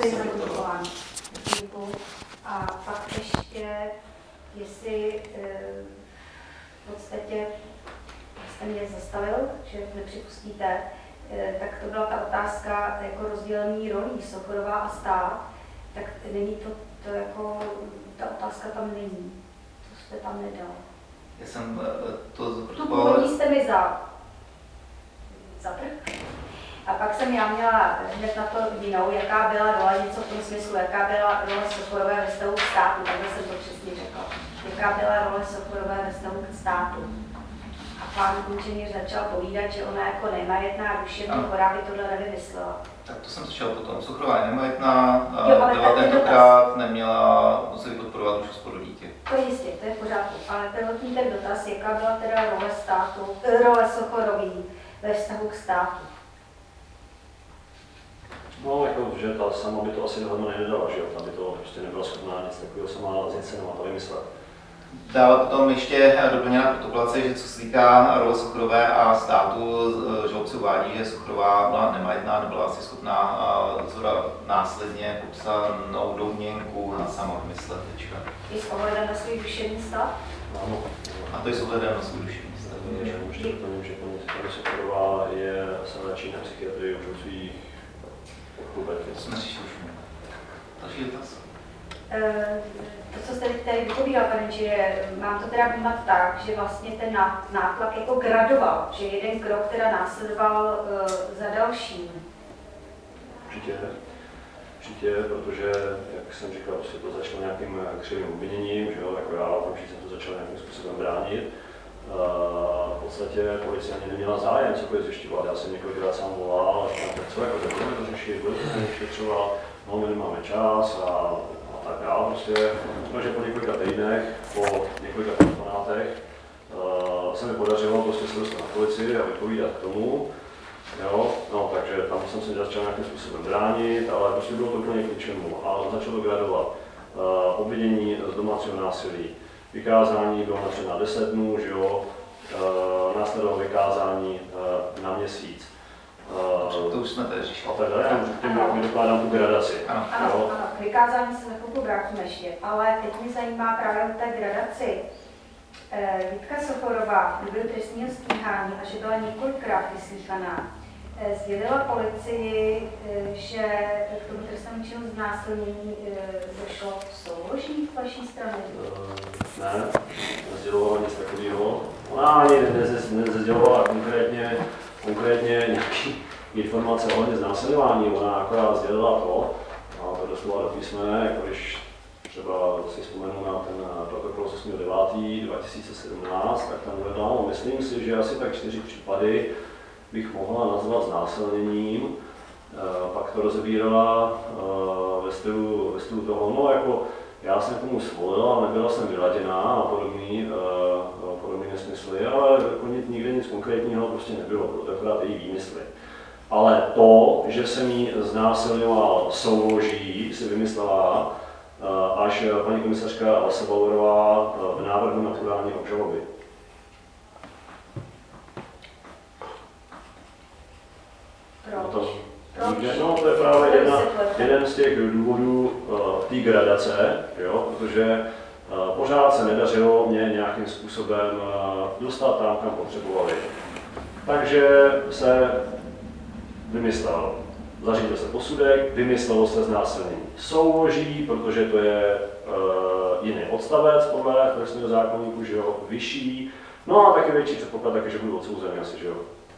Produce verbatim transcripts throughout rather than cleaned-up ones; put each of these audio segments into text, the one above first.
Stojí za poděkování. A pak ještě, jestli v podstatě jste mě zastavil, že nepřipustíte, tak to byla ta otázka jako rozdělení rolí Sochorová a stát, tak není to, to jako, ta otázka tam není. Co jste tam nedal? Já jsem to Tu původní jste mi za, za trh. A pak jsem já měla hned na to jinou, jaká byla role, něco v tom smyslu, jaká byla role Sochorové ve vztahu k státu, takhle jsem to přesně řekla. Jaká byla role Sochorové ve vztahu k státu. A pán inženýr začal povídat, že ona jako nemajetná duševní chora by tohle nevymyslela. Tak to jsem slyšel potom. Sochrová je nemajetná, byla tentokrát neměla, museli podporovat už hospodu dítě. To je jistě, to je v pořádku, ale prvotní ten dotaz, jaká byla teda role státu, role Sochorový ve vztahu k státu. No, jako, že ta sama by to asi dohromady nedala, že jo, ta by to prostě nebyla schopná nic takového sama zinscenovat a vymyslet. Dále potom ještě doplněná protokolace, že co se týká role Sochorové a státu, žalobci uvádí, že Sochorová byla nemajetná, nebyla asi schopná Zora následně popsanou domněnku a sama vymyslet. Je s ohledem na svůj duševní stav? Ano. A to je s ohledem na svůj duševní stav. Můžete doplnit, že paní Sochorová je sanační na psychiatrii už od svých klubek. To jsme řešili už. Další dotaz. To, co jste tady vypovídal, pane, že mám to teda vnímat tak, že vlastně ten nátlak jako gradoval, že jeden krok teda následoval uh, za dalším. Určitě, určitě, protože, jak jsem říkal, prostě to začalo nějakým křivým obviněním, že jo, jako já okamžitě jsem to začal nějakým způsobem bránit. Uh, v podstatě policie ani neměla zájem cokoliv zjišťovat, já jsem několikrát sám volal, a říkám, tak co, jako tak budeme to řešit, budeme to vyšetřovat, no my nemáme čas a tak dál, prostě, protože po několika týdnech, po několika telefonátech uh, se mi podařilo prostě se dostat na policii a vypovídat k tomu, jo, no, takže tam jsem se začal nějakým způsobem bránit, ale prostě bylo to úplně k ničemu a začalo gradovat uh, obvinění z domácího násilí, vykázání bylo napřed na deset dnů, že jo, uh, následovalo vykázání uh, na měsíc. Uh, to už jsme tady řešili. A tak dále, já mi dokládám tu gradaci. Ano, ano, ano, k vykázání se na chvilku vrátíme ještě, ale teď mě zajímá právě o té gradaci. E, Jitka Sochorová byl trestního stíhání a že byla několikrát vyslýchaná. E, sdělila policii, e, že k tomu trestnému činu znásilnění e, došlo v souloží z vaší strany? E, ne, nesdělovala nic takového. Ona ani nezdělovala konkrétně konkrétně nějaký informace ohledně znásilňování, ona akorát sdělila to, a to doslova do písmene, jako když třeba si vzpomenu na ten protokol z osmého devátého dva tisíce sedmnáct, tak tam uvedla, no, myslím si, že asi tak čtyři případy bych mohla nazvat znásilněním, e, pak to rozebírala e, ve stylu, ve stylu toho, no jako já jsem tomu svolila, nebyla jsem vyladěná a podobný, uh, podobný nesmysly, ale jako nikde nic konkrétního prostě nebylo, bylo to akorát její výmysly. Ale to, že jsem jí znásilňoval souloží, si vymyslela uh, až paní komisařka Alsa Bauerová uh, v návrhu na podání obžaloby. Proč? No, to je právě jedna, jeden z těch důvodů uh, té gradace, jo, protože uh, pořád se nedařilo mě nějakým způsobem uh, dostat tam, kam potřebovali. Takže se vymyslel, zařídil se posudek, vymyslelo se znásilnění souloží, protože to je uh, jiný odstavec podle trestního zákoníku, že jo, vyšší. No a taky větší předpoklad, taky, že budu odsouzený asi, že jo.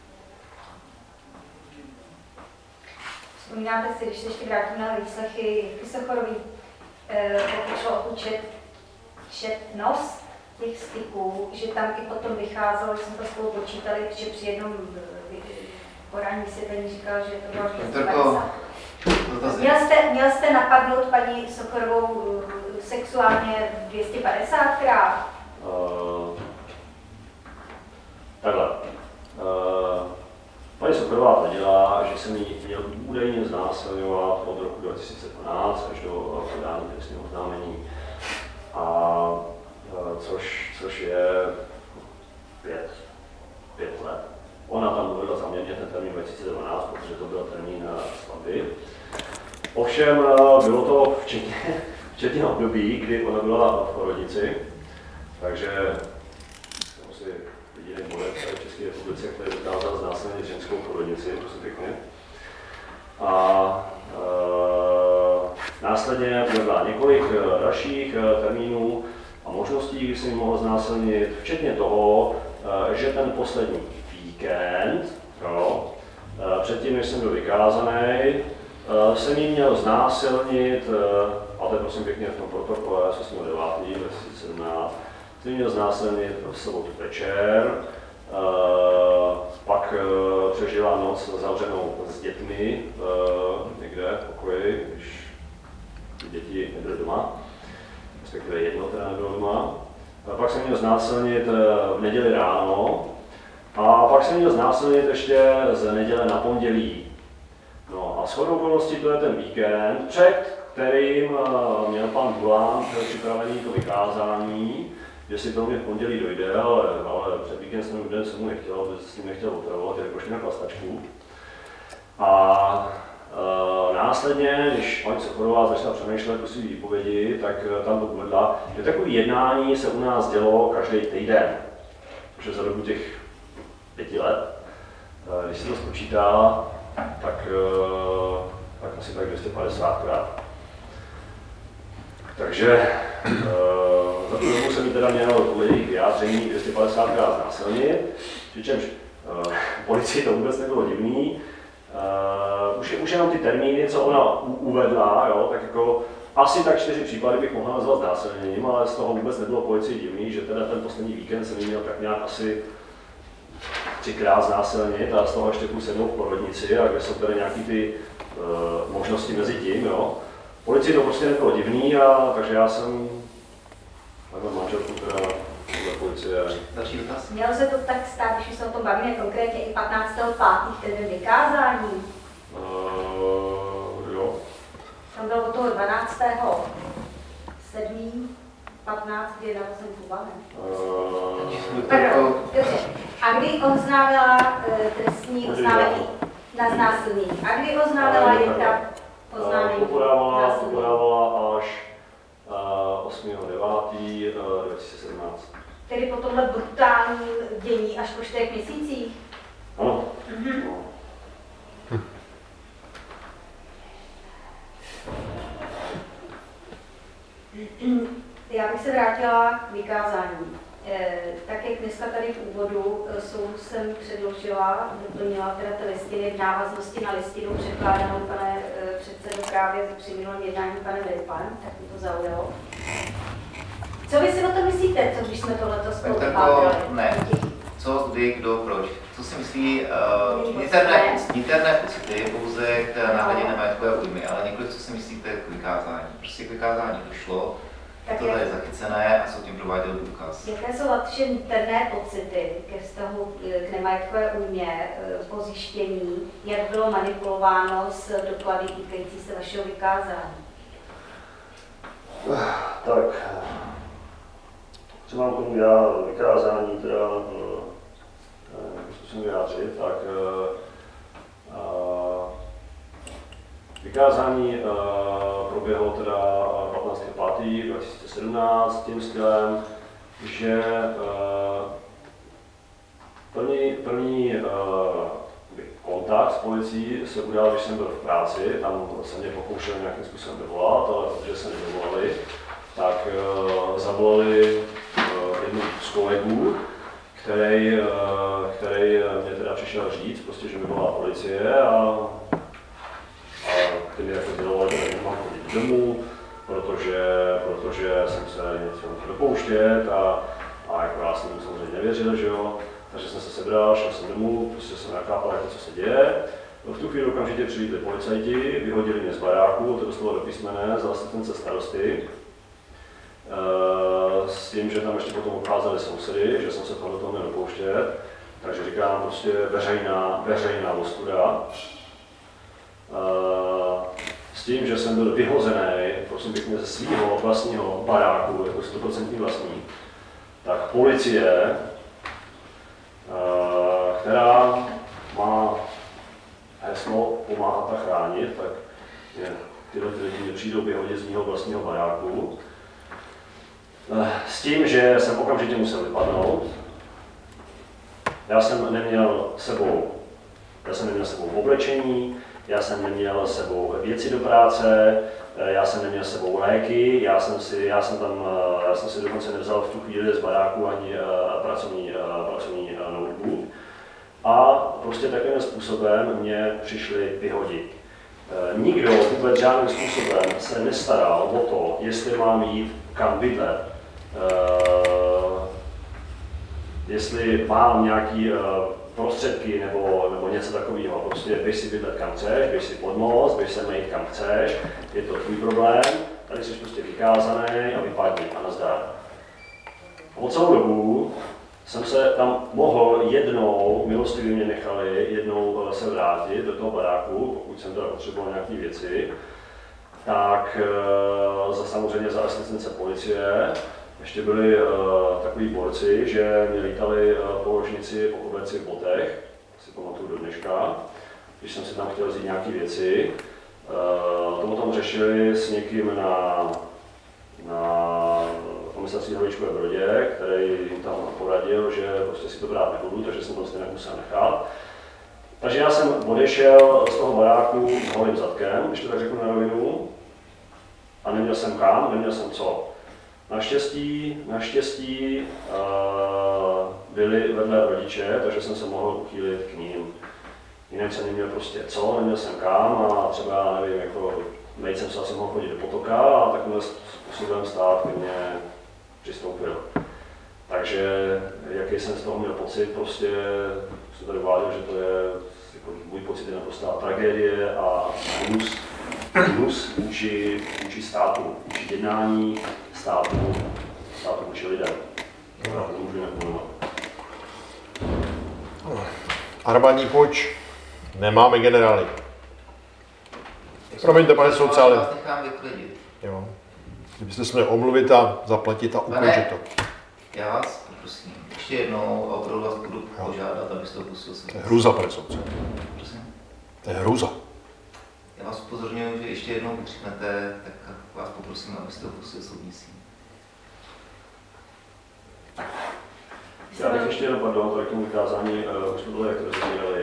Vzpomínáte si, když se ještě vrátím na výslechy Jitky Sochorový, eh, pokud šlo o tu čet, četnost těch styků, že tam i potom vycházelo, když jsme to spolu počítali, že při jednom porání si ten říkal, že to bylo dvě stě padesát. Měl jste, měl jste napadnout paní Sochorovou sexuálně dvě stě padesátkrát? Uh, takhle. Uh, Paní Sochorová tvrdila, že jsem jí měl údajně znásilňovat od roku dva tisíce dvanáct až do podání trestního oznámení. A což, což je pět, pět let. Ona tam uvedla záměrně ten termín dva tisíce dvanáct, protože to byl termín svatby. Ovšem bylo to včetně, včetně období, kdy ona byla v porodnici, takže jsem si jediný bodec v České republice, který dokázal znásilnit ženskou porodnici, prosím pěkně. A e, následně byla několik dalších termínů a možností, kdy jsem ji mohl znásilnit, včetně toho, e, že ten poslední víkend, jo, e, předtím, než jsem byl vykázaný, jsem jí měl znásilnit, a to je prosím pěkně v tom protokole z osmého devátého dva tisíce sedmnáct, jsem jí měl znásilnit v sobotu večer, pak přežila noc zavřenou s dětmi někde v pokoji, když děti nebyly doma, respektive jedno teda nebylo doma. Pak jsem měl znásilnit v neděli ráno a pak jsem měl znásilnit ještě z neděle na pondělí. No a shodou okolností to je ten víkend, před kterým uh, měl pan Bulán připravený to vykázání, že si to mě v pondělí dojde, ale, ale před víkendem den jsem mu nechtěl, protože s ním nechtěl otravovat, jakož na klastačku. A uh, následně, když paní Sochorová začala přemýšlet o svý výpovědi, tak uh, tam to uvedla, že takové jednání se u nás dělo každý týden, protože za dobu těch pěti let, uh, když se to spočítá, tak, tak asi tak dvě stě padesátkrát. Takže za tu dobu jsem ji teda měl podle jejich vyjádření dvě stě padesátkrát znásilnit, přičemž policii to vůbec nebylo divný. Už, už jenom ty termíny, co ona uvedla, jo, tak jako asi tak čtyři případy bych mohla nazvat znásilněním, ale z toho vůbec nebylo policii divný, že teda ten poslední víkend jsem ji měl tak nějak asi třikrát znásilnit a z toho ještě půl sedmou v porodnici, a kde jsou tady nějaké ty uh, možnosti mezi tím, jo. Policii to prostě nebylo divný, a takže já jsem takhle manželku teda podle policie. Další dotaz? Mělo se to tak stát, když se o tom bavíme konkrétně i patnáctého pátého ten vykázání? Uh, jo. Tam bylo od toho dvanáctého sedmého patnáct, kdy je narozen Kubanem. Uh, Dobře. A kdy oznámila uh, trestní oznámení na znásilnění? A kdy oznámila Jirka oznámení to podávala, to podávala až uh, osmého devátého dva tisíce sedmnáct. Tedy po tomhle brutálním dění až po čtyřech měsících? Ano. Mhm. No. Já bych se vrátila k vykázání. E, tak jak dneska tady v úvodu soudu jsem předložila, doplnila teda ty listiny v návaznosti na listinu předkládanou pane e, předsedu právě při minulém jednání panem Rypan, tak mi to zaujalo. Co vy si o tom myslíte, co když jsme tohleto spolu pátrali? Ne. Co, kdy, kdo, proč? Co si myslí uh, niterné pocity pouze k náhradě nemajetkové újmy, ale nikoliv co si myslíte k vykázání. Prostě k vykázání došlo, tak to je zachycené a jsou tím prováděl důkaz. Jaké jsou vaše interné pocity ke vztahu k nemajetkové újmě po zjištění, jak bylo manipulováno s doklady týkající se vašeho vykázání? Tak, co mám k tomu já vykázání, teda zkusím vyjádřit, tak vykázání proběhlo teda patnáctého pátého dva tisíce sedmnáct tím stylem, že první, první kontakt s policií se udal, když jsem byl v práci, tam se mě pokoušel nějakým způsobem dovolat, ale protože se nedovolali, tak zavolali jednu z kolegů, který, který mě teda přišel říct, prostě, že mi volá policie, a a ty mi jako dělali, že nemám chodit domů, protože, protože jsem se něco dopouštět, a, a jako já jsem mu samozřejmě nevěřil, že jo. Takže jsem se sebral, šel jsem domů, prostě jsem nechápal, jako co se děje. V tu chvíli okamžitě přilítli policajti, vyhodili mě z baráku, to doslova do písmene, za asistence starosty. E, s tím, že tam ještě potom obcházeli sousedy, že jsem se toho do toho měl dopouštět. Takže říkám prostě veřejná, veřejná ostuda. S tím, že jsem byl vyhozený, prosím pěkně, ze svého vlastního baráku, jako sto procent vlastní, tak policie, která má heslo pomáhat a chránit, tak mě tyhle ty lidi mě přijdou vyhodit z mého vlastního baráku. S tím, že jsem okamžitě musel vypadnout. Já jsem neměl sebou, já jsem neměl sebou oblečení, já jsem neměl sebou věci do práce, já jsem neměl sebou léky, já jsem si, já jsem tam, já jsem si dokonce nevzal v tu chvíli z baráku ani pracovní, pracovní notebook. A prostě takovým způsobem mě přišli vyhodit. Nikdo vůbec žádným způsobem se nestaral o to, jestli mám jít kam bydlet. Jestli mám nějaký prostředky nebo, nebo něco takového. Prostě běž si bydlet kam chceš, běž si pod most, běž se najít kam chceš, je to tvůj problém, tady jsi prostě vykázaný a vypadni a nazdar. Po celou dobu jsem se tam mohl jednou, milostivě mě nechali, jednou se vrátit do toho baráku, pokud jsem teda potřeboval nějaké věci, tak za, samozřejmě za asistence policie. Ještě byli uh, takový borci, že mě lítali uh, po ložnici, po koberci v botech, si pamatuju do dneška, když jsem si tam chtěl vzít nějaké věci. Uh, to potom řešili s někým na, na komisaři Havlíčkové Brodě, který jim tam poradil, že prostě si to brát nebudu, takže jsem prostě nemusel nechat. Takže já jsem odešel z toho baráku s holým zadkem, když to tak řeknu na rovinu, a neměl jsem kam, neměl jsem co. Naštěstí, naštěstí uh, byli vedle rodiče, takže jsem se mohl uchýlit k ním. Jinak jsem neměl prostě co, neměl jsem kam a třeba, nevím, jako nejít jsem se asi mohl chodit do potoka a takovým způsobem stát ke mně přistoupil. Takže jaký jsem z toho měl pocit, prostě jsem tady uváděl, že to je, jako můj pocit je naprostá tragédie a hnus, hnus vůči, vůči státu, vůči jednání státu, státu vůči lidem. To můžu nepomenout. Armádní puč, nemáme generály. Promiňte, pane soudce, ale... Já vás nechám vyklidit. Jo. Kdybyste se měli omluvit a zaplatit a ukončit to. Já vás prosím, ještě jednou a opravdu vás budu požádat, abyste to pustil se. To je hruza, pane soudce. Prosím. To je hruza. Já vás upozorňuji, že ještě jednou vykřiknete, tak vás poprosím, abyste to pustil soudní síň. Já bych ještě jenom, pardon, tady k tomu vykázání, už to bylo, jak to rozbírali.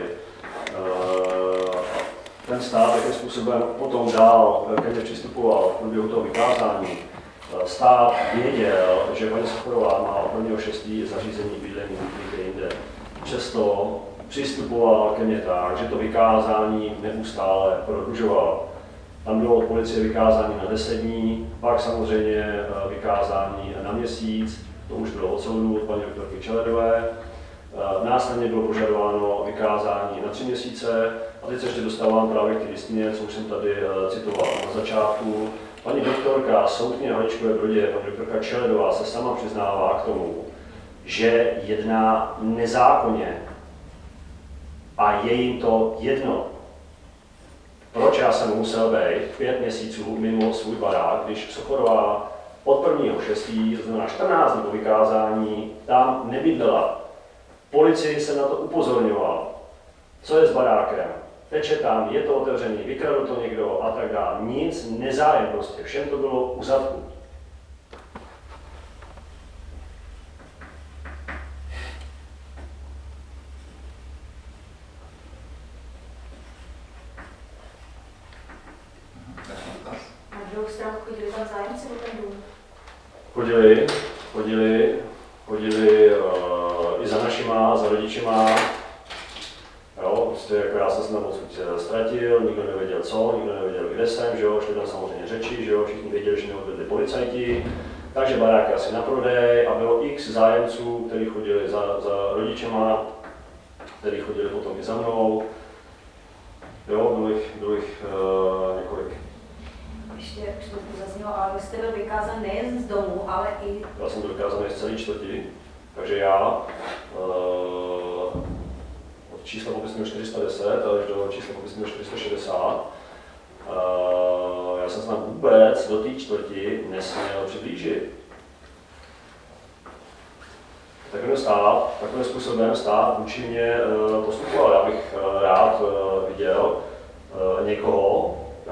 Ten stát, jakým způsobem potom dál ke mně přistupoval v průběhu toho vykázání, stát věděl, že paní Sochorová má od prvního šestého zařízení bydlení někde jinde. Přesto přistupoval ke mně tak, že to vykázání neustále prodlužoval. Tam bylo od policie vykázání na deset dní, pak samozřejmě vykázání na měsíc, to už bylo od soudu od paní doktorky Čeledové. Následně bylo požadováno vykázání na tři měsíce a teď se ještě dostávám právě k té listině, co už jsem tady citoval na začátku. Paní doktorka soudkyně na Havlíčkové Brodě, paní doktorka Čeledová se sama přiznává k tomu, že jedná nezákonně a je jim to jedno. Proč já jsem musel být pět měsíců mimo svůj barák, když Sochorová od prvního šestého, to znamená čtrnáct dní po vykázání, tam nebydlela. Policii se na to upozorňoval, co je s barákem, teče tam, je to otevřený, vykradl to někdo a tak dále. Nic, nezájem prostě, všem to bylo u zadku. Na druhou stranu chodili tam zájemci do ten dům? Chodili, chodili, chodili uh, i za našima, za rodičima. Jo, prostě jako já jsem se tam odsud ztratil, nikdo nevěděl co, nikdo nevěděl kde jsem, že jo, šli tam samozřejmě řeči, že jo, všichni věděli, že mě odvedli policajti. Takže baráky asi na prodej a bylo x zájemců, kteří chodili za, za rodičema, kteří chodili potom i za mnou. Jo, bylo jich, bylo jich uh, několik. Ještě, už to tu zaznělo, ale vy jste byl vykázán nejen z domu, ale i... Já jsem byl vykázaný z celé čtvrti, takže já uh, od čísla popisného čtyři sta deset až do čísla popisného čtyři sta šedesát, uh, já jsem se tam vůbec do té čtvrti nesměl přiblížit. Takovým stát, takovým způsobem stát vůči mě uh, postupoval. Já bych uh, rád uh, viděl uh, někoho, já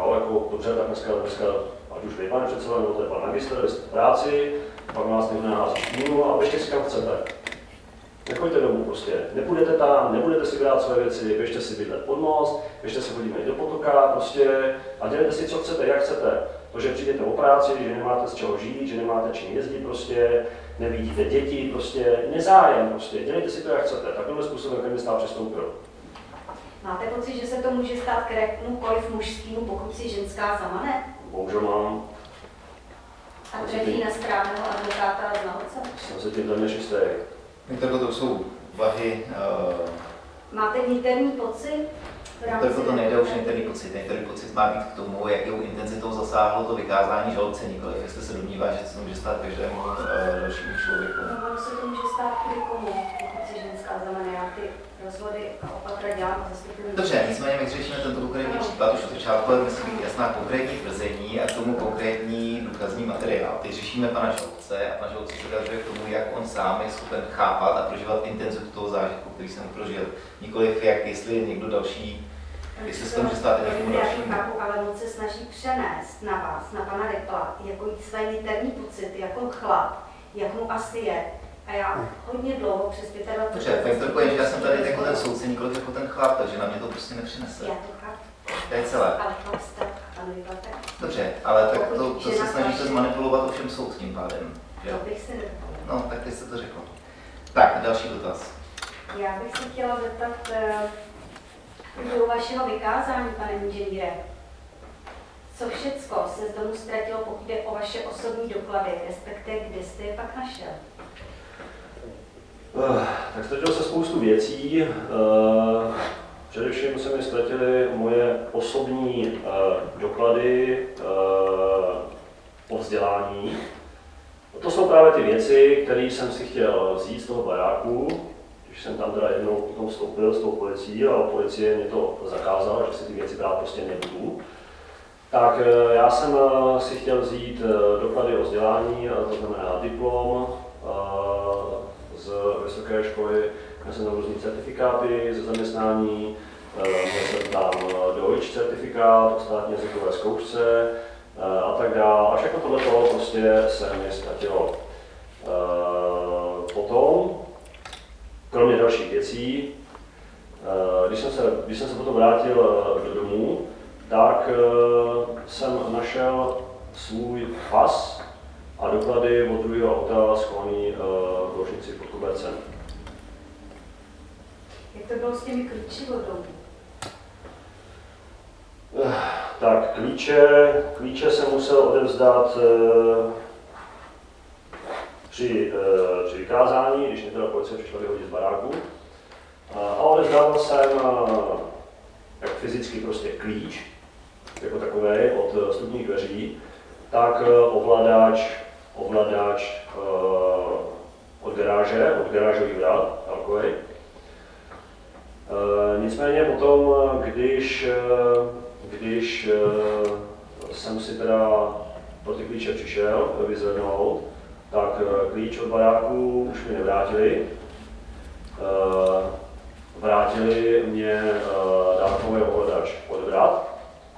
Jo, jako dobře, tak dneska, dneska ať už vy, pane předsedo, nebo to je pan magister, vy jste v práci, pak vás někdo nahází špínu a běžte si kam chcete. Nechoďte domů prostě, nepůjdete tam, nebudete si brát své věci, běžte si bydlet pod most, běžte si chodíme i do potoka prostě a dělejte si, co chcete, jak chcete. To, že přijdete o práci, že nemáte z čeho žít, že nemáte čím jezdit prostě, nevidíte děti, prostě nezájem prostě, dělejte si to, jak chcete. Takovým způsobem, jakým stát přistoupil. Máte pocit, že se to může stát kterémukoliv mužskému, pokud si ženská zamane? Bohužel mám. A trefí na správného advokáta a znalce? Jsem se tím téměř jistý. Tak to jsou úvahy. Uh, Máte vnitřní pocit? Tak to nejde už interní pocit. Interní pocit má být k tomu, jakou intenzitou zasáhlo to vykázání žalobce, nikoliv jestli se domnívá, že se to může stát každému uh, dalšímu člověku. No, ono se to může stát kdykomu, pokud si ženská zamane. Já ty rozvody a opatra dělám a zastupuji. Dobře, nicméně my řešíme tento konkrétní případ už od začátku, ale musí být jasná konkrétní tvrzení a k tomu konkrétní důkazní materiál. Teď řešíme pana žalobce a pan žalobce se vyjadřuje k tomu, jak on sám je schopen chápat a prožívat intenzitu toho zážitku, který jsem prožil. Nikoliv jak jestli někdo další, jestli se to může stát někomu dalšímu. Já chápu, ale on se snaží přenést na vás, na pana Ripla, jako své niterní pocity, jako chlap, jak mu asi je. A já hodně dlouho, přes dvacet pět let... Dobře, tak to je, že já jsem tady jako ten soudce, nikoliv jako ten chlap, takže na mě to prostě nepřinese. Já to chápu. To je celé. Ale chlap jste, pan Ripla, tak... Dobře, ale tak to, to Žena se snažíte snaží- zmanipulovat ovšem soud tím pádem. Že? To bych si nedovolila. No, tak teď jste to řekl. Tak, další dotaz. Já bych se chtěla zeptat u vašeho vykázání, pane inženýre. Co všecko se z domu ztratilo, pokud jde o vaše osobní doklady, respektive kde jste je pak našel? Uh, tak ztratilo se spoustu věcí. Uh, především se mi ztratily moje osobní uh, doklady uh, o vzdělání. To jsou právě ty věci, které jsem si chtěl vzít z toho baráku, když jsem tam teda jednou potom vstoupil s tou policií a policie mě to zakázala, že si ty věci brát prostě nebudu. Tak uh, já jsem uh, si chtěl vzít uh, doklady o vzdělání, uh, to znamená diplom, uh, z vysoké školy, měl jsem tam různý certifikáty ze zaměstnání, měl jsem tam Deutsch certifikát o státní jazykové zkoušce a tak dále. A všechno tohleto prostě se mi ztratilo. Potom, kromě dalších věcí, když jsem se, když jsem se potom vrátil do domu, tak jsem našel svůj pas a doklady od druhého auta schovaný v ložnici pod kobercem. Jak to bylo s těmi klíči od domu? Tak klíče, klíče jsem musel odevzdat e, při, e, při vykázání, když mě teda policie přišla vyhodit z baráku. A odevzdával jsem e, jak fyzicky prostě klíč, jako takový od vstupních dveří, tak ovladač, ovladač uh, od garáže, od garážových vrat, takový. Uh, nicméně potom, když, uh, když uh, jsem si teda pro ty klíče přišel vyzvednout, tak uh, klíč od baráku už mi nevrátili. Uh, vrátili mě uh, dálkový ovladač od vrat,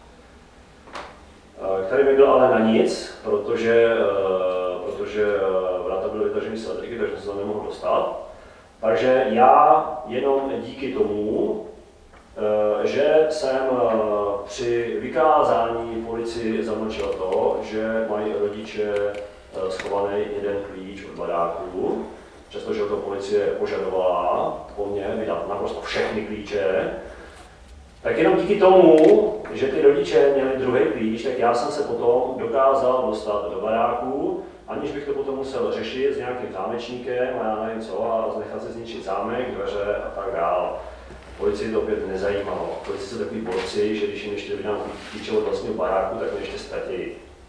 který mi byl ale na nic, protože, protože vrata byly vytaženy z elektriky, takže se to nemohl dostat. Takže já jenom díky tomu, že jsem při vykázání policii zamlčel to, že mají rodiče schovaný jeden klíč od baráku, přestože to policie požadovala po mně vydat naprosto všechny klíče, tak jenom díky tomu, že ty rodiče měli druhý klíč, tak já jsem se potom dokázal dostat do baráku, aniž bych to potom musel řešit s nějakým zámečníkem a já nevím co, a nechat se zničit zámek, dveře a tak dále. Policii to opět nezajímalo. Policii jsou takový borci, že když jim ještě vydám klíče od vlastního baráku, tak mě ještě ztratí.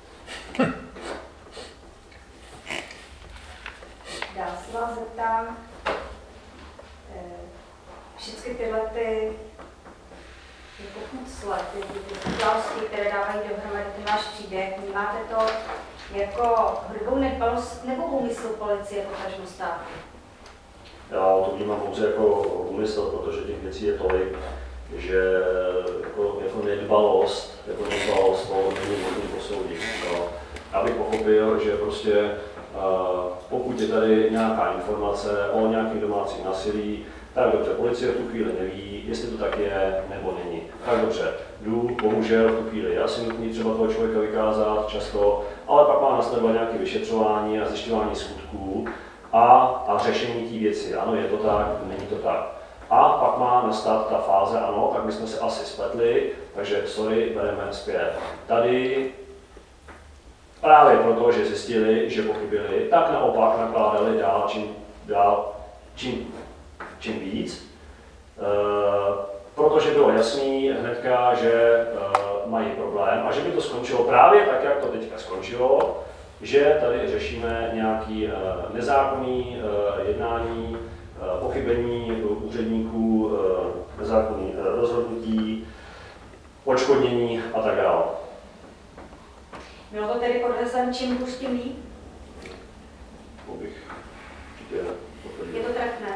Dál se vás zeptám, všechny tyhle ty pucle, ty, ty události, které dávají dohromady ten váš příběh, vnímáte to jako hrubou nedbalost nebo úmysl policie potažmo státu? Já to vnímám pouze jako úmysl, protože těch věcí je tolik. že jako, jako nedbalost, jako nedbalost to není možné posoudit. No. Já bych pochopil, že prostě uh, pokud je tady nějaká informace o nějakém domácím násilí, tak dobře, policie v tu chvíli neví, jestli to tak je nebo není. Tak dobře, jdu, bohužel v tu chvíli je asi nutný třeba toho člověka vykázat často, ale pak má následovat nějaké vyšetřování a zjišťování skutků a, a řešení té věci. Ano, je to tak, není to tak. A pak má nastat ta fáze, ano, tak my jsme se asi spletli, takže sorry, bereme zpět. Tady právě proto, že zjistili, že pochybili, tak naopak nakládali dál čím, dál, čím, čím víc. E, protože bylo jasný hnedka, že e, mají problém a že by to skončilo právě tak, jak to teďka skončilo, že tady řešíme nějaký e, nezákonný e, jednání, e, pochybení úředníků, e, nezákonný e, rozhodnutí, odškodnění a tak dále. Bylo to tedy podhezem čím hůř tím líp? Je to trefné.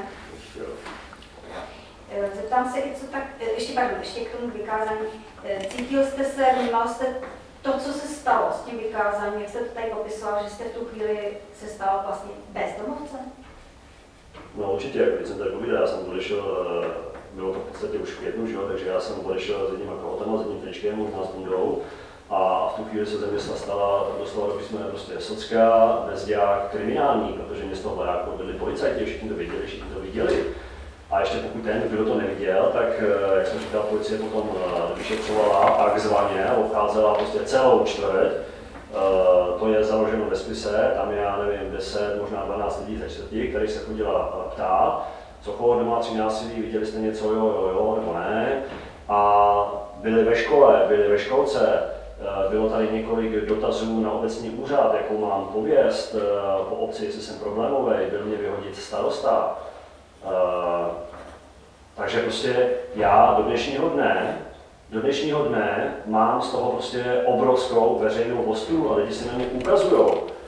Zeptám se i co tak, ještě pardon, ještě k tomu vykázání. Cítil jste se, vnímal jste to, co se stalo s tím vykázáním, jak jste to tady popisoval, že jste v tu chvíli se stal vlastně bezdomovcem? No určitě, když jsem tady povídal, já jsem odešel, bylo to v podstatě už v květnu, že? Takže já jsem odešel s jedním kalhotama, s jedním tričkem, možná s bundou. A v tu chvíli se ze města stala doslova do písmene prostě socka, bezďák, kriminální, protože město Hledákov byli policajti, všichni to věděli, všichni to viděli. A ještě pokud ten, kdo to neviděl, tak, jak jsem říkal, policie potom vyšetřovala takzvaně, obcházela prostě celou čtvrť. To je založeno ve spise, tam je, já nevím, deset, možná dvanáct lidí ze čtvrti, který se chodila ptát, co koho domácí násilí, viděli jste něco, jo, jo, jo, nebo ne. A byli ve škole, byli ve školce. Bylo tady několik dotazů na obecní úřad, jakou mám pověst po obci, jestli jsem problémový, byl mě vyhodit starosta. Takže prostě já do dnešního dne, do dnešního dne mám z toho prostě obrovskou veřejnou ostudu a lidi si na mě ukazují.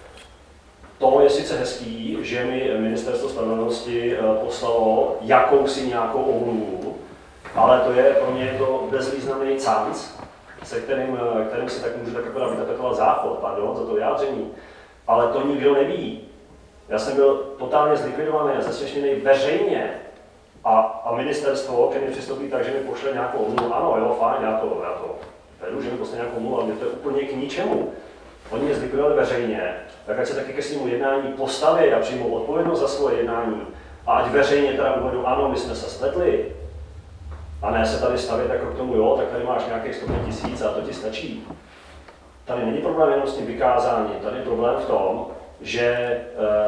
To je sice hezký, že mi Ministerstvo spravedlnosti poslalo jakousi nějakou omluvu, ale to je pro mě to bezvýznamný canc, se kterým, kterým si tak můžu tak akorát vytapetovat záchod, pardon, za to vyjádření. Ale to nikdo neví. Já jsem byl totálně zlikvidovaný a zesměšněný veřejně. A, a ministerstvo ke mně přistoupí tak, že mi pošle nějakou omluvu. Ano, jo, fajn, já to, já to vedu, že mi pošle nějakou omluvu, ale mě to je úplně k ničemu. Oni mě zlikvidovali veřejně, tak ať se taky ke svému jednání postaví a přijmou odpovědnost za svoje jednání. A ať veřejně teda uvedu, ano, my jsme se spletli. A ne se tady stavět jako k tomu, jo, tak tady máš nějakých sto tisíc a to ti stačí. Tady není problém jenom s tím vykázáním, tady je problém v tom, že e,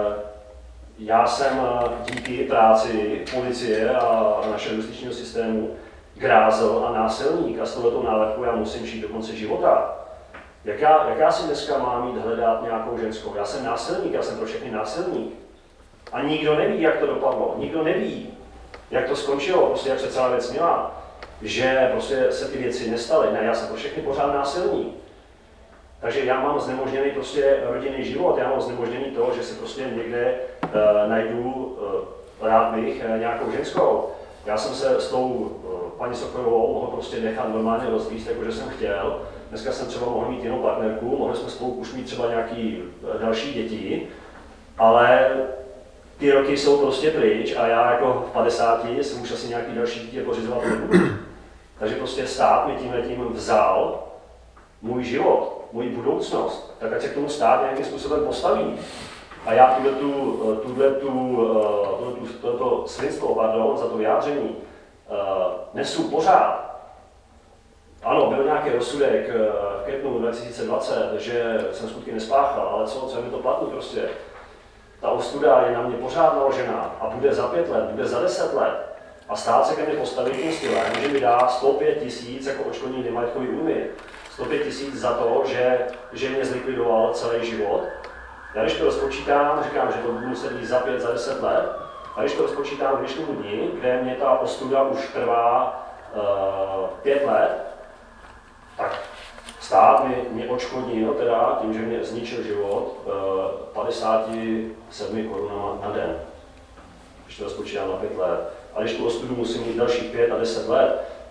já jsem díky práci policie a našeho justičního systému grázel a násilník a s touhletou nálepkou já musím žít do konce života. Jak já, jak já si dneska mám jít hledat nějakou ženskou? Já jsem násilník, já jsem pro všechny násilník. A nikdo neví, jak to dopadlo, nikdo neví, jak to skončilo, prostě jak se celá věc měla, že prostě se ty věci nestaly. Ne, já jsem pro všechny pořád násilník. Takže já mám znemožněný prostě rodinný život, já mám znemožněný to, že se prostě někde uh, najdu, uh, rád bych, uh, nějakou ženskou. Já jsem se s tou uh, paní Sokolovou mohl prostě nechat normálně rozvíjet, jakože jsem chtěl. Dneska jsem třeba mohl mít jinou partnerku, mohli jsme spolu už mít třeba nějaký uh, další děti, ale ty roky jsou prostě pryč a já jako v padesáti jsem už asi nějaký další dítě pořizovat nebudu. Takže prostě stát mi tímhletím vzal můj život, moji budoucnost, tak ať se k tomu stát nějakým způsobem postaví. A já tuhle tu, tuhle tu, tuhle tu, tohleto svinstvo, pardon, za to vyjádření, nesu pořád. Ano, byl nějaký rozsudek v květnu dva tisíce dvacet, že jsem skutky nespáchal, ale co, co je mi to platný prostě. Ta ostuda je na mě pořád naložená a bude za pět let, bude za deset let. A stát se ke mně postaví tím stylem, že mi dá sto pět tisíc jako odškodnění nemajetkový újmy. sto pět tisíc za to, že, že mě zlikvidoval celý život. Já když to rozpočítám, říkám, že to budu muset jít za pět, za deset let. A když to rozpočítám k dnešnímu dni, kde mě ta ostuda už trvá uh, pět let, tak stát mě, mě odškodnil teda tím, že mě zničil život uh, padesát sedm korunama na den. Když to rozpočítám na pět let. A když tu ostudu musím mít dalších pět a deset let,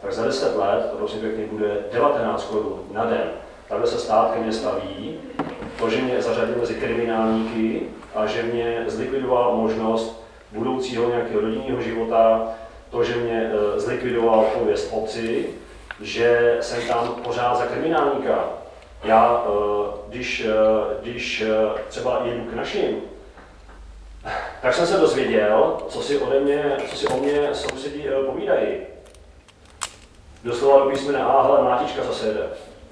tak za deset let to prosím pěkně bude devatenáct korun na den. Takhle se stát ke mně staví, to, že mě zařadil mezi kriminálníky a že mě zlikvidoval možnost budoucího nějakého rodinného života, to, že mě e, zlikvidoval pověst v obci, že jsem tam pořád za kriminálníka. Já, e, když, e, když e, třeba jedu k našim, tak jsem se dozvěděl, co si, ode mě, co si o mě sousedí e, povídají. Doslova do písmene A, hele, Mátička zase jede.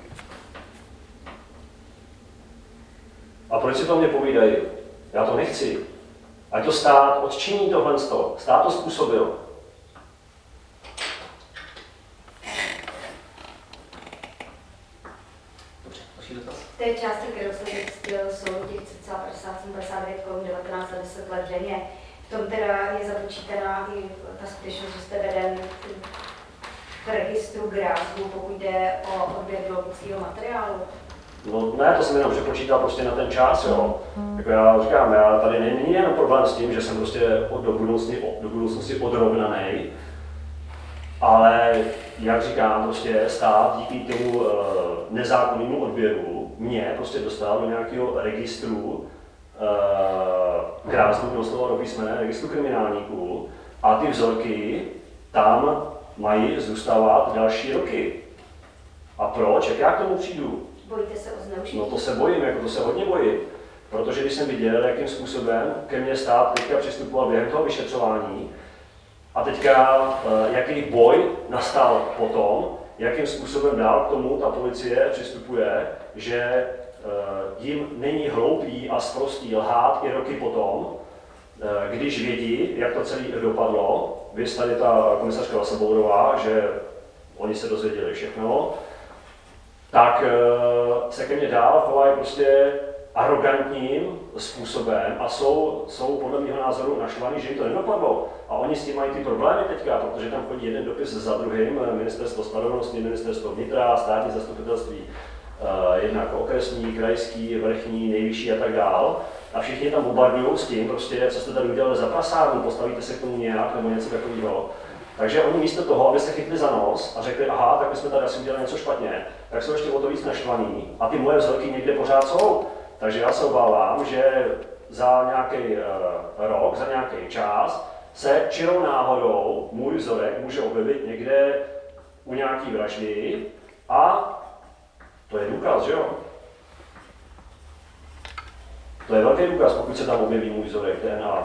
A proč si to mě povídají? Já to nechci. Ať to stát odčiní tohle z toho. Stát to způsobil. Dobře, další dotaz. V té části, kterou jsem zjistil, jsou těch cca padesát sedm padesát devět korun, devatenáct a deset let denně. V tom teda je započítaná i ta skutečnost, že jste veden v registru grázů, pokud jde o odběr biologického materiálu. No ne, to jsem jenom přepočítal prostě na ten čas, jo. Jako já říkám, já tady není jenom problém s tím, že jsem prostě do budoucnosti, do budoucnosti odrovnaný, ale jak říkám, prostě stát díky tomu e, nezákonnému odběru mě prostě dostal do nějakého registru e, grázů, doslova do písmene, registru kriminálníků a ty vzorky tam mají zůstávat další roky. A proč? Jak já k tomu přijdu? Bojíte se o zneužití? No to se bojím, jako to se hodně bojím. Protože když jsem viděl, jakým způsobem ke mně stát teďka přistupoval během toho vyšetřování a teďka jaký boj nastal potom, jakým způsobem dál k tomu ta policie přistupuje, že jim není hloupý a sprostý lhát i roky potom, když vědí, jak to celé dopadlo. Vy tady ta komisařka Wasserbauerová, že oni se dozvěděli všechno, tak se ke mně dál chovají prostě arrogantním způsobem a jsou, jsou podle mého názoru naštvaní, že jim to nedopadlo. A oni s tím mají ty problémy teďka, protože tam chodí jeden dopis za druhým, ministerstvo spravedlnosti, ministerstvo vnitra, státní zastupitelství, jednak okresní, krajský, vrchní, nejvyšší a tak dál. A všichni tam bombardují s tím, prostě, co jste tady udělali za prasárnu, postavíte se k tomu nějak nebo něco takového. Takže oni místo toho, aby se chytli za nos a řekli, aha, tak my jsme tady asi udělali něco špatně, tak jsou ještě o to víc naštvaný a ty moje vzorky někde pořád jsou. Takže já se obávám, že za nějaký uh, rok, za nějaký čas se čirou náhodou můj vzorek může objevit někde u nějaký vraždy a to je důkaz, že jo? To je velký důkaz, pokud se tam objeví můj vzorek D N A.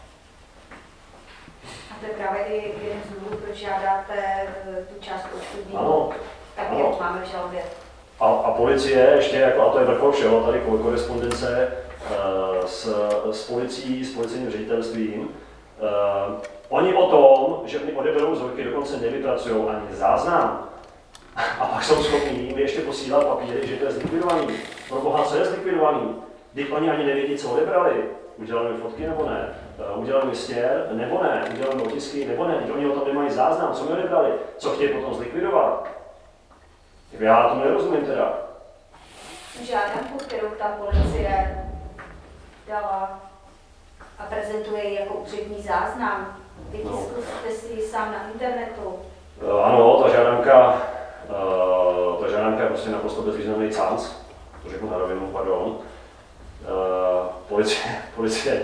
A to je právě i jeden z důvodů, proč žádáte tu částku odškodnění, tak ano. jak máme v žalobě. A, a policie ještě, jako, a to je vrchol všeho, tady korespondence uh, s, s policií, s policejním ředitelstvím. Uh, oni o tom, že mi odeberou vzorky, dokonce nevypracují ani záznam. A pak jsou schopní mi ještě posílat papíry, že to je zlikvidovaný. Pro boha, co je zlikvidovaný? Když oni ani nevědí, co odebrali. Udělali mi fotky nebo ne? Uh, udělali mi stěr nebo ne? Udělali mi otisky nebo ne? Když oni o tom nemají záznam, co mi odebrali? Co chtějí potom zlikvidovat? Já to nerozumím teda. Žádanku, kterou tam policie dala a prezentuje ji jako úřední záznam, vytisknete si ji sám na internetu. Ano, ta žádanka, ta žádanka je prostě naprosto bezvýznamný canc, to řeknu na rovinu, pardon. Policie, policie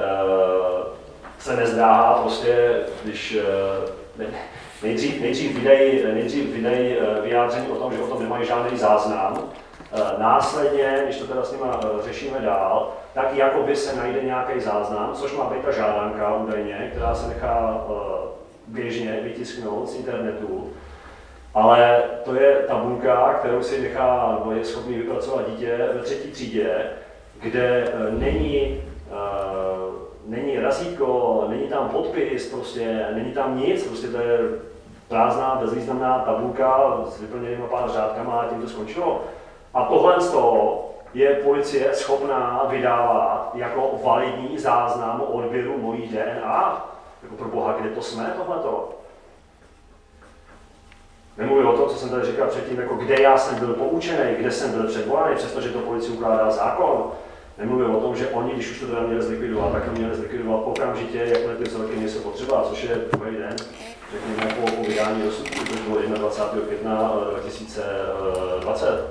se nezdráhá prostě, když nejdřív, nejdřív vydají, nejdřív vydají vyjádření o tom, že o tom nemají žádný záznam. Následně, když to teda s nima řešíme dál, tak jakoby se najde nějaký záznam, což má být ta žádanka údajně, která se nechá běžně vytisknout z internetu. Ale to je tabulka, kterou si nechá, nebo je schopný vypracovat dítě ve třetí třídě, kde není, není razítko, není tam podpis, prostě není tam nic, prostě to je prázdná, bezvýznamná tabulka s vyplněnýma pár řádkama a tím to skončilo. A tohle z toho je policie schopná vydávat jako validní záznam o odběru mojí D N A. Jako pro boha, kde to jsme tohleto? Nemluvím o tom, co jsem tady říkal předtím, jako kde já jsem byl poučený, kde jsem byl předvolaný, přestože to policii ukládá zákon. Nemluvím o tom, že oni, když už to teda měli zlikvidovat, tak to měli zlikvidovat okamžitě, jakmile ty vzorky nejsou potřeba, což je druhý den, řekněme po, po vydání rozsudku, což bylo dvacátého prvního května dva tisíce dvacet.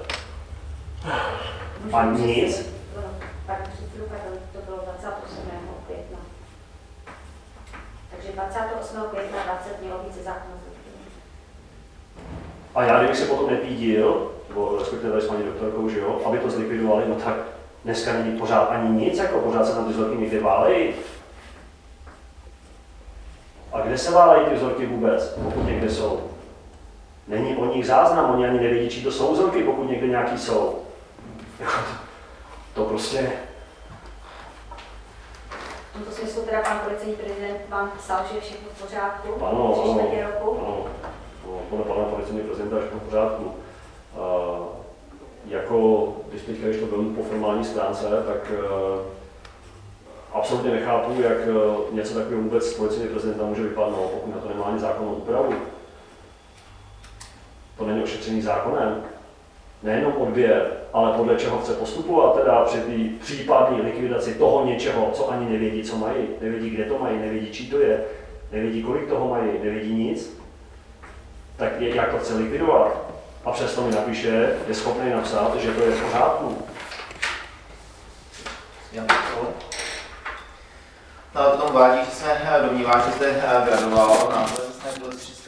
A nic. Pane předsedo, to bylo dvacátého osmého května. Takže dvacátého osmého května dvacet mělo být ze zákona zlikvidovat. A já, kdybych se potom nepídil, nebo respektive tady s paní doktorkou, že jo, aby to zlikvidovali, no tak dneska není pořád ani nic, jako pořád se tam ty vzorky někde válejí. A kde se válejí ty vzorky vůbec, pokud někde jsou? Není o nich záznam, oni ani nevědí, či to jsou vzorky, pokud někde nějaký jsou. To prostě... V tomto smyslu teda pan policejní prezident vám psal, že je všechno v pořádku? Ano, tři ano, čtvrtě roku? ano. No, podle pana policejního prezidenta je všechno v pořádku. Uh, jako, když teďka, když to bylo po formální stránce, tak uh, absolutně nechápu, jak uh, něco takového vůbec policejní prezidenta může vypadnout, pokud na to nemá ani zákonnou úpravu. To není ošetřený zákonem. Nejenom odběr, ale podle čeho chce postupovat, teda při té případné likvidaci toho něčeho, co ani nevědí, co mají, nevědí, kde to mají, nevědí, čí to je, nevědí, kolik toho mají, nevědí nic, tak je, jak to chce likvidovat. A přesto mi napíše, je schopný napsat, že to je v pořádku. No a potom uvádí, že se domnívá, že zde gradoval, následně